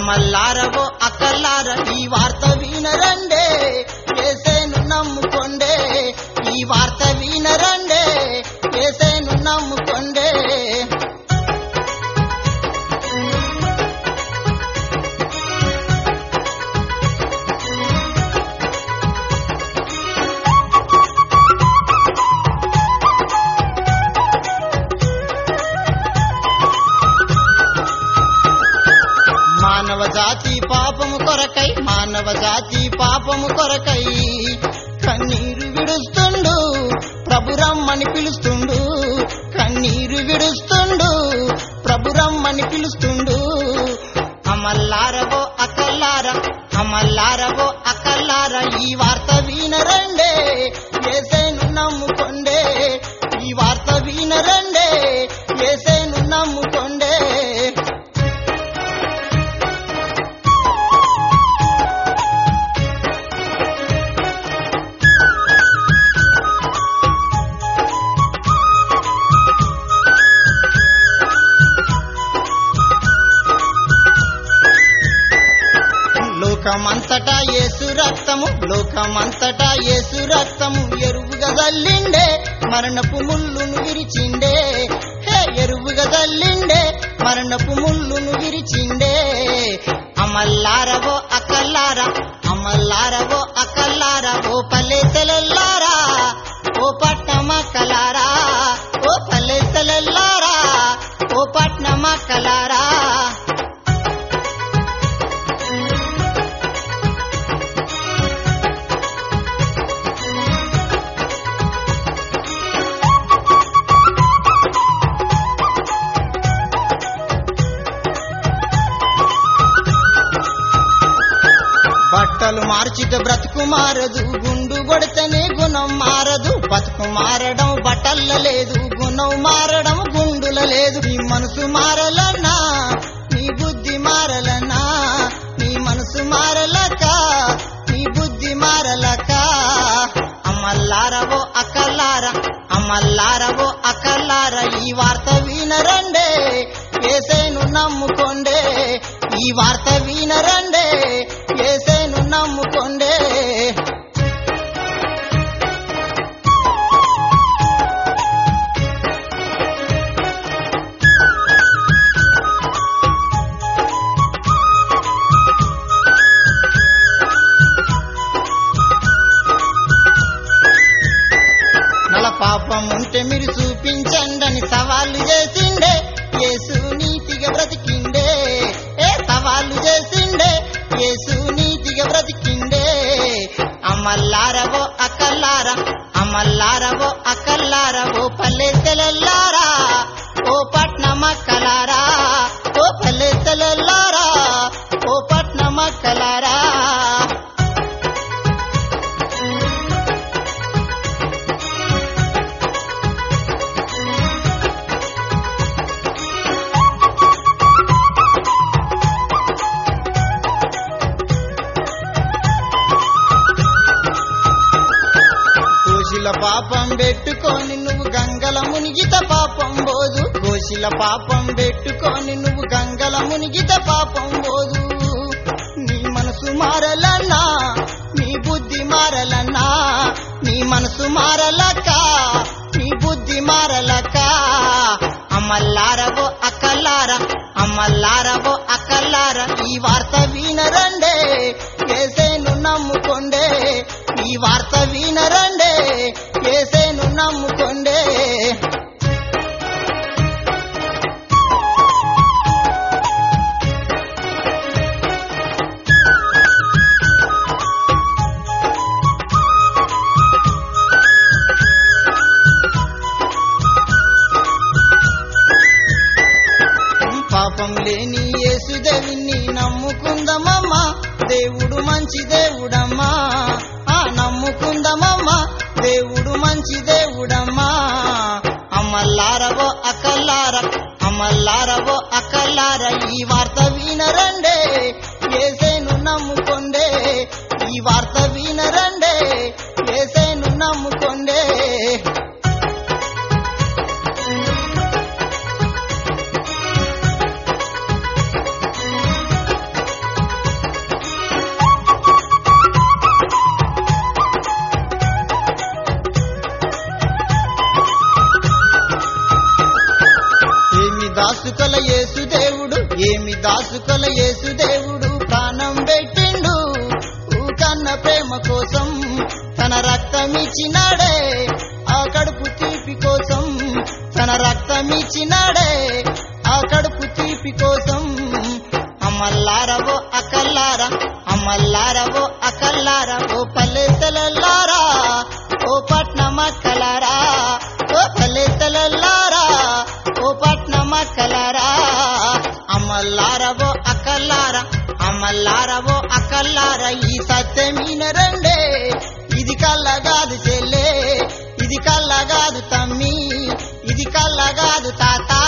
అమ్మల్లారవో అక్కల్లార ఈ వార్త వినరండే, యేసేను నమ్ముకొండే. ఈ వార్త వినరండే, యేసేను నమ్ముకొండే. మానవ జాతి పాపము కొరకై, మానవ జాతి పాపము కొరకై కన్నీరు విడుస్తుండు, ప్రభు రమ్మని పిలుస్తుండు. కన్నీరు విడుస్తుండు, ప్రభు రమ్మని పిలుస్తుండు. అమల్లారవో అక్కల్లార, అమల్లారవో అక్కల్లార ఈ వార్త వినరండే, యేసేను నమ్ముకొండే. ఈ వార్త వినరండే, యేసేను నమ్ముకొండే. లోకమంతటా యేసు రక్తము, లోకమంతటా యేసు రక్తము ఎరువుగా జల్లిండే, మరణపు ముళ్ళును విరిచిండే. హే ఎరువుగా జల్లిండే, మరణపు ముళ్ళును విరిచిండే. అమల్లారవో అక్కల్లార, అమల్లారవో అక్కల్లార ఓ పల్లెసెలెల్లారా, ఓ పట్నమక్కలారా, ఓ పల్లెసెలెల్లారా, ఓ పట్నమక్కలారా. బట్టలు మార్చితే బ్రతుకు మారదు, గుండు కొడితేనే గుణం మారదు. బతుకు మారడం బట్టల్ల లేదు, గుణం మారడం గుండుల లేదు. నీ మనసు మారలన్నా, నీ బుద్ధి మారలన్నా, నీ మనసు మారలక, నీ బుద్ధి మారలక. అమల్లారవో అక్కల్లార, అమల్లారవో అక్కల్లార ఈ వార్త వినరండే, యేసేను నమ్ముకొండే. ఈ వార్త వినరండే, యేసేను నమ్ముకొండే. నల పాపం ఉంటే మీరు చూపించండని సవాళ్ళు చేసిండే, యేసు నీతిగా బ్రతికిండే. ఏ సవాళ్ళు చేసిండే, యేసు నీతిగా బ్రతికిండే. అమల్లారవో అక్కల్లార, అమల్లారవో అక్కల్లార ఓ పల్లెసెలెల్లారా, ఓ పట్నమక్కలారా, ఓ పల్లెసెలెల్లారా, ఓ పట్నమక్కలారా. కోశిల పాపం పెట్టుకొని నువ్వు గంగల మునిగిత పాపం పోదు. కోశిల పాపం పెట్టుకొని నువ్వు గంగల మునిగిత పాపం పోదు. నీ మనసు మారలన్నా, నీ బుద్ధి మారలన్నా, నీ మనసు మారలక, నీ బుద్ధి మారలక. అమల్లారవో అక్కల్లార, అమల్లారవో అక్కల్లార ఈ వార్త వినరండే, యేసేను నమ్ముకొండే. ఈ వార్త వినరండే, యేసేను నమ్ముకొండే. పాపం లేని యేసుదేవుని నమ్ముకుందమమ్మా, దేవుడు మంచి దేవుడమ్మా. నమ్ముకుందమమ్మా, దేవుడు మంచి దేవుడమ్మా. అమల్లారవో అక్కల్లార, అమల్లారవో అక్కల్లార ఈ వార్త వినరండే, యేసేను నమ్ముకొండే. ఈ వార్త వినరండే, యేసేను నమ్ముకొండే. దాసుకోల యేసు దేవుడు ఏమి దాసుకోల యేసు దేవుడు ప్రాణం పెట్టిండు కన్న ప్రేమ కోసం తన రక్తమిచ్చినాడే ఆ కడుపు తీపి కోసం తన రక్తమిచ్చినాడే ఆ కడుపు తీపి కోసం అమ్మల్లారవో అకల్లారా అమ్మల్లారవో అకల్లారా ఓ పల్లెతలల్లారా ఓ పట్నమక్కలారా ఓ పల్లెతలల్లారా ఓ పట్నమక్కలారా అమ్మల్లారవో అకల్లారా అమ్మల్లారవో అకల్లారా ఈ సత్యమీన రండే ఇది కళ్ళగాదు చెల్లే ఇది కళ్ళగాదు తమ్మి ఇది కళ్ళగాదు తాత